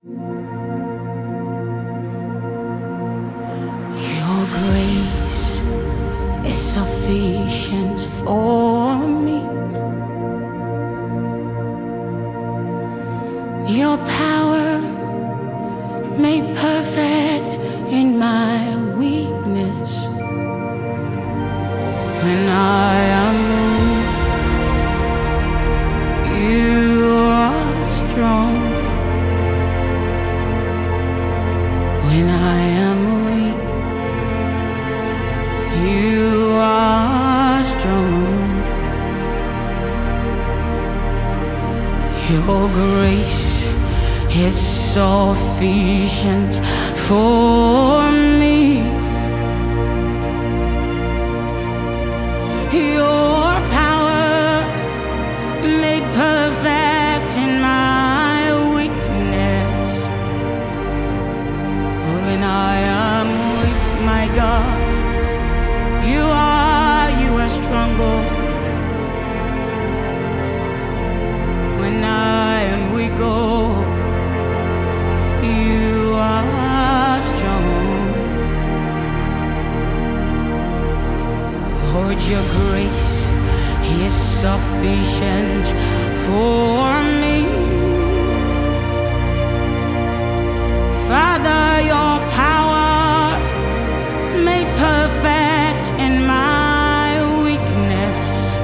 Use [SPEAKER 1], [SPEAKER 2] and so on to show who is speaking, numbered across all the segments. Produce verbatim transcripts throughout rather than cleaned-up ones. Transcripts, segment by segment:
[SPEAKER 1] Your grace is sufficient for me. Your power made perfect in my weakness. When I am weak, you are strong. When I am weak, you are strong. Your grace is sufficient for me. Your power made perfect in my weakness. But when I am weak, my God, you are, you are stronger. When I am weak, oh, you are strong. Lord, your grace is sufficient for me. Father, your power made perfect in my weakness.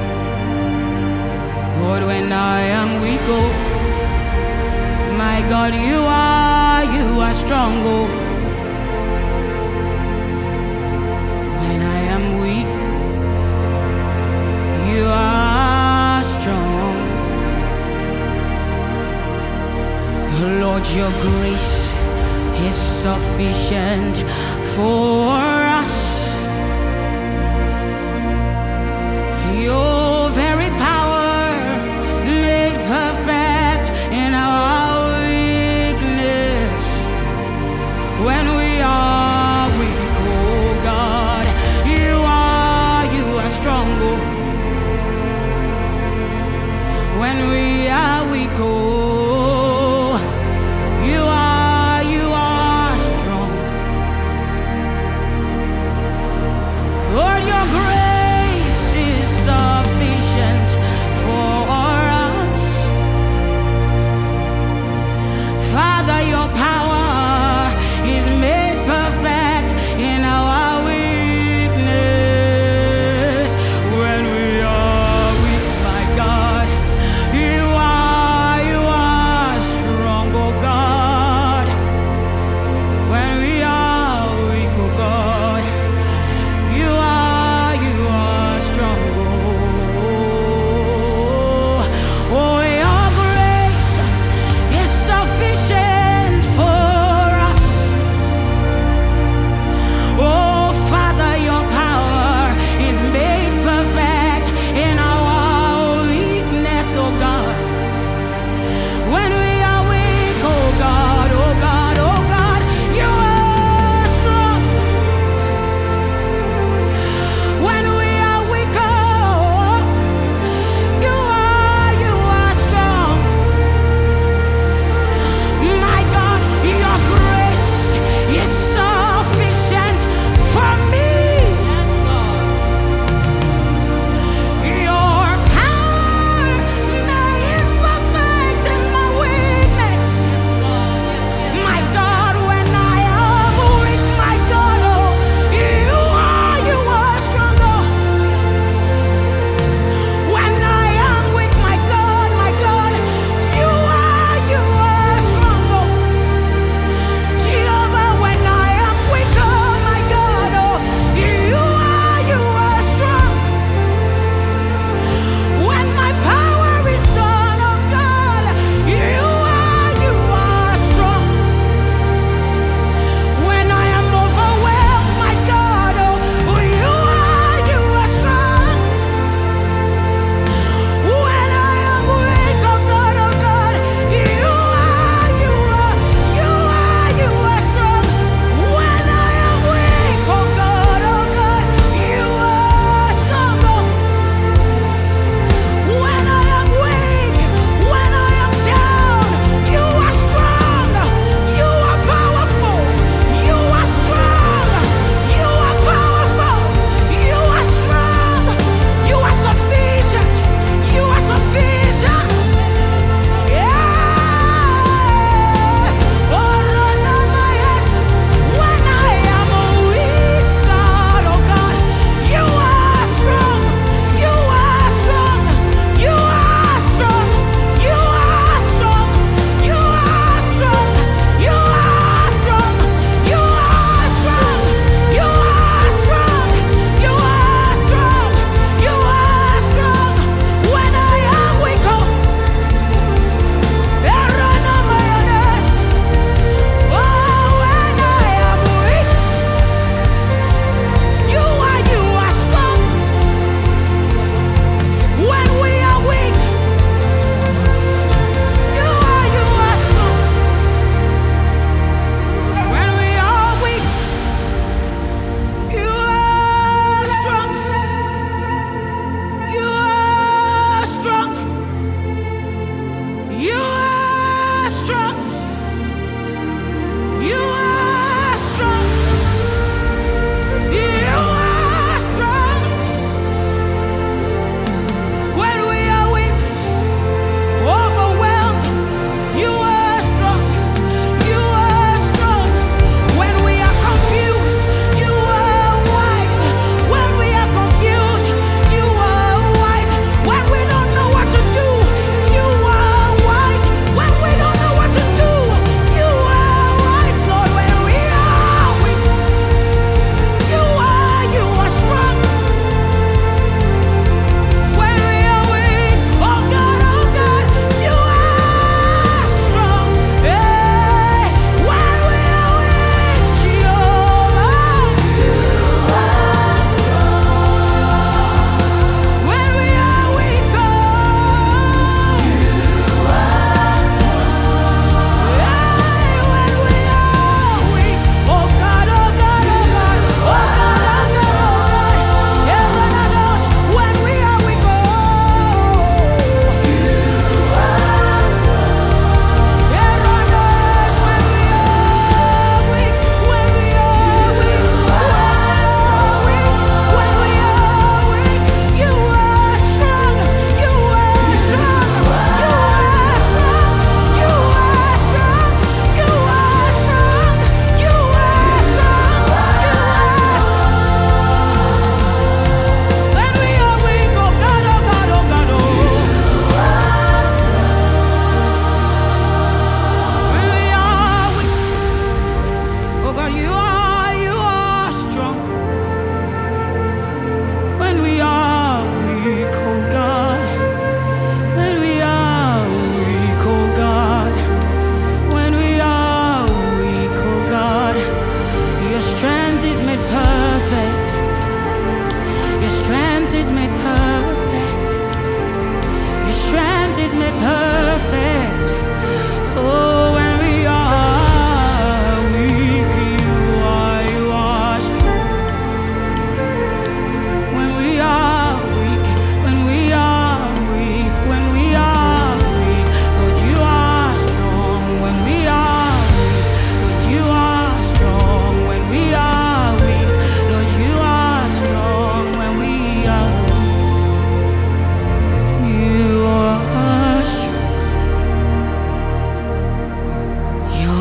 [SPEAKER 1] Lord, when I am weak, oh, my God, you are, you are strong, oh. When I am weak, you are strong. Lord, your grace is sufficient for us. Your very power made perfect in our weakness. When we are weak, oh God, you are, you are strong, oh. When we are weak, oh, you are, you are strong.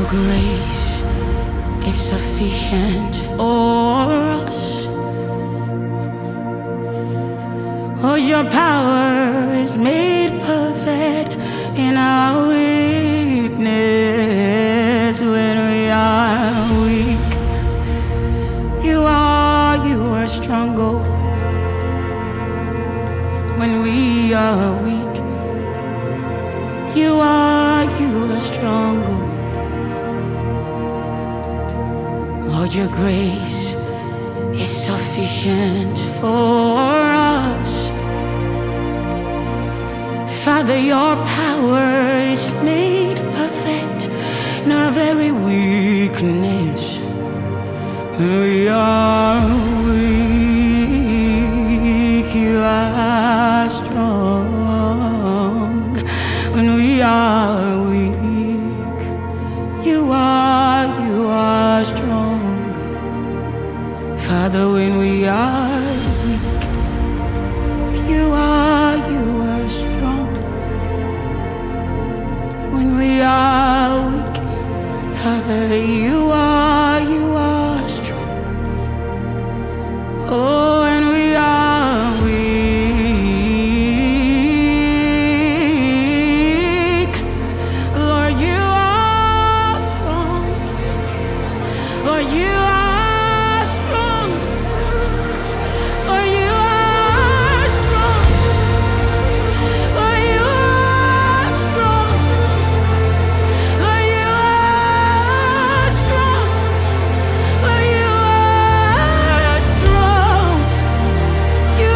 [SPEAKER 1] grace is sufficient for us. Oh, your power is made perfect in our weakness. When we are weak, you are, you are stronger. When we are weak, you are, you are stronger. Lord, your grace is sufficient for us. Father, your power is made perfect in our very weakness. When we are weak, you are strong. When we are weak, you are, you are strong. Father, when we are weak, you are, you are strong. When we are weak, Father, you are, you are strong. Oh, when we are weak, Lord, you are strong. Lord, you are strong. Lord, you are strong. Lord, you are strong. Lord, you are strong. Lord, you are strong. You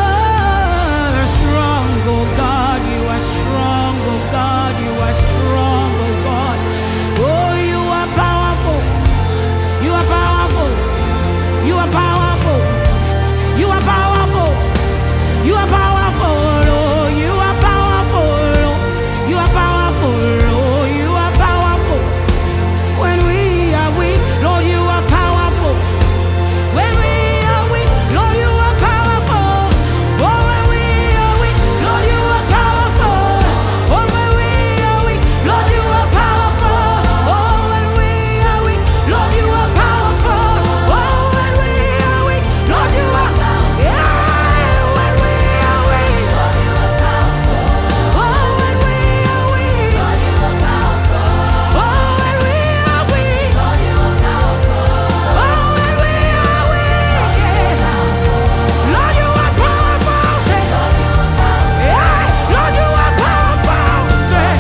[SPEAKER 1] are strong, oh God. You are strong, oh God. You are strong, oh God. Oh, you are powerful. You are powerful. You are powerful. You are powerful. You are powerful. Oh, you are powerful. Oh, you are powerful. Oh, you are powerful. When we are weak, Lord, you are powerful. When we are weak, Lord, you are powerful. Oh, when we are weak, Lord, you are powerful. Oh, when we are weak, Lord, you are powerful. Oh, when we are weak, Lord, you are powerful. Oh, when we are weak, Lord, you are yeah. When we are weak, Lord, you are powerful. Oh, when we are weak, Lord, you are powerful. Oh, when we are weak, Lord, you are powerful. Oh, when we are weak, yeah. Lord, you are powerful. Say, yeah. Lord, you are powerful. Say,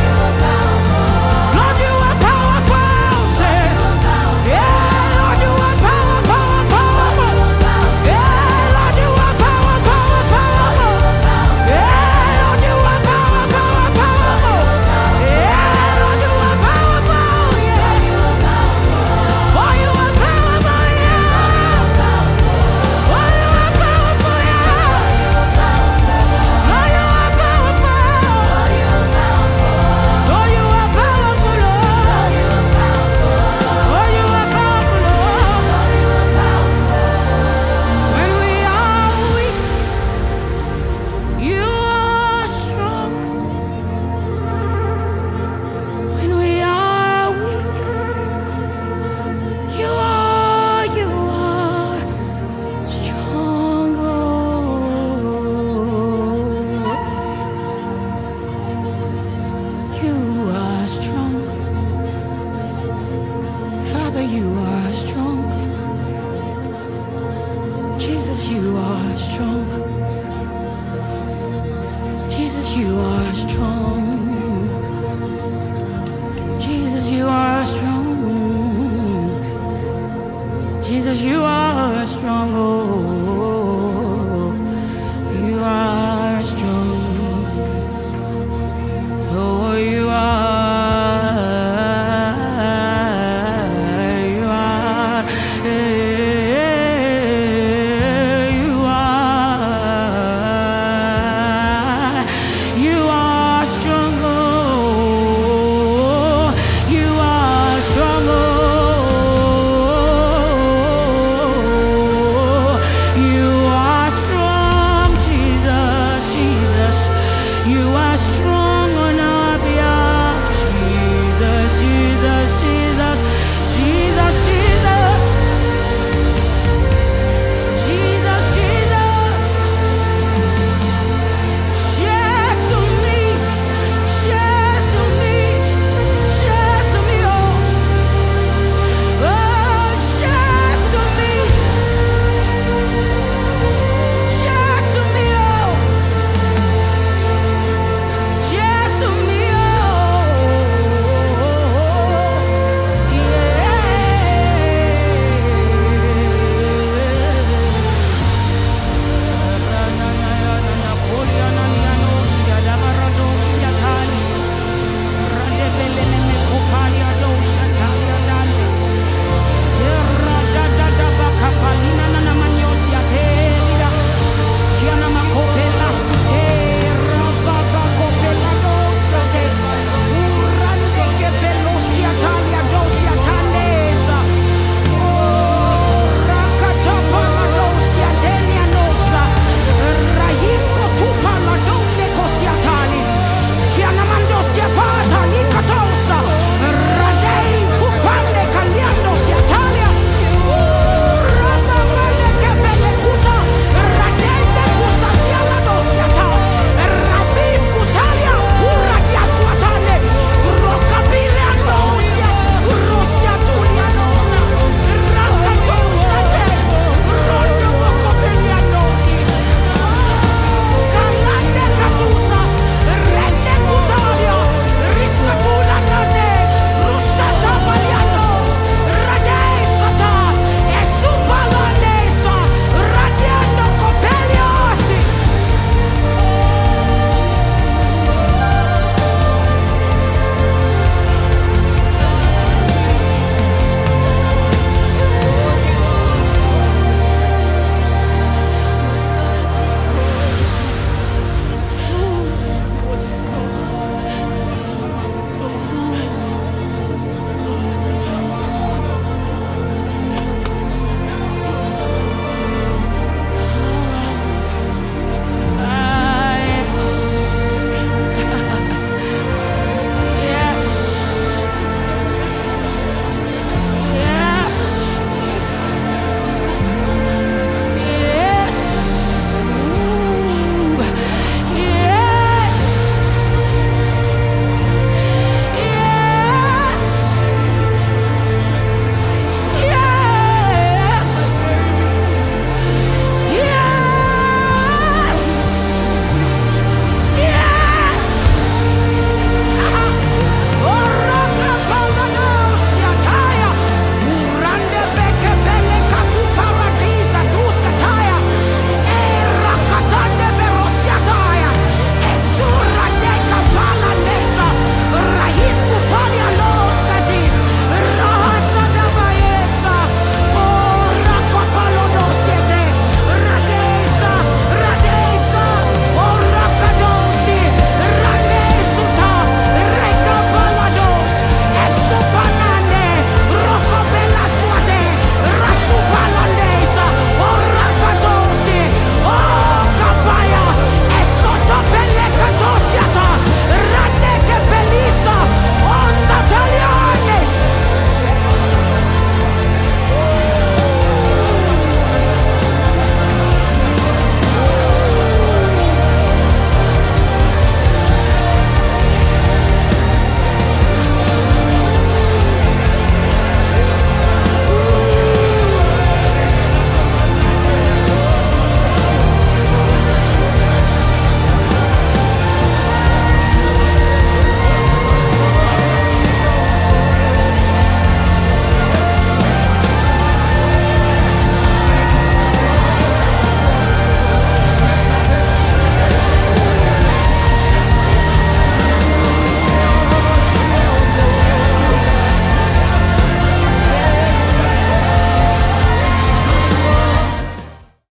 [SPEAKER 1] Lord, you are powerful. Say, yeah. Lord, you are power, power, powerful. Yeah. Lord, you are power, power, powerful. Yeah. Lord, you are power, power, powerful. Yeah. Lord, you are powerful. Yes. Oh, you are powerful. Yes. Oh, you are powerful. Yes. Lord, you are powerful. Lord, you are powerful, Lord. Oh, you are powerful, Lord. When we are weak, you are strong. When we are weak, you are, you are strong. Oh, you are strong. Father, you are strong. Jesus, you are strong. Jesus, you are strong.